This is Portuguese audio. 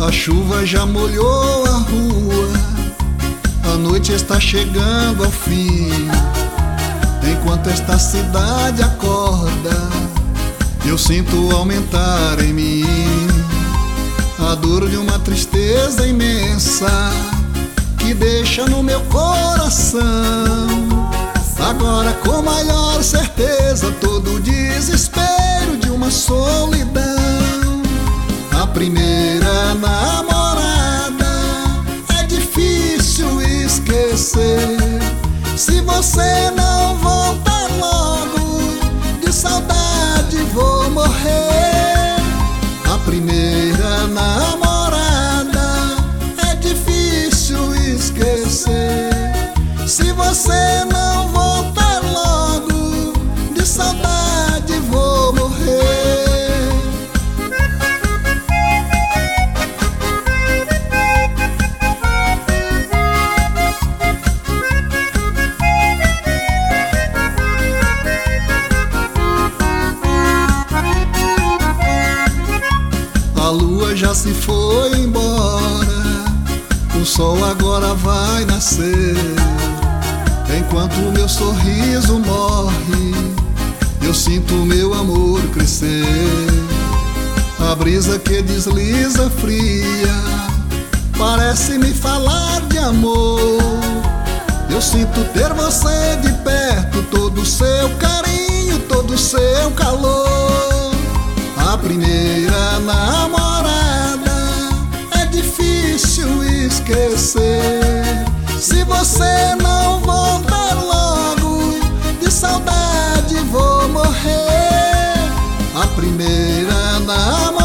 A chuva já molhou a rua, a noite está chegando ao fim. Enquanto esta cidade acorda, eu sinto aumentar em mim a dor de uma tristeza imensa que deixa no meu coração. Agora com maior certeza todo o desespero de uma solidão. A primeira namorada é difícil esquecer. Se você não voltar logo, de saudade vou morrer. A primeira namorada é difícil esquecer. Se você não voltar logo, de saudade vou morrer. A lua já se foi embora, o sol agora vai nascer. Enquanto o meu sorriso morre, eu sinto meu amor crescer. A brisa que desliza fria parece me falar de amor. Eu sinto ter você de perto, todo o seu carinho, todo o seu calor. A primeira namorada é difícil esquecer. Se você não voltar logo, de saudade vou morrer. A primeira namorada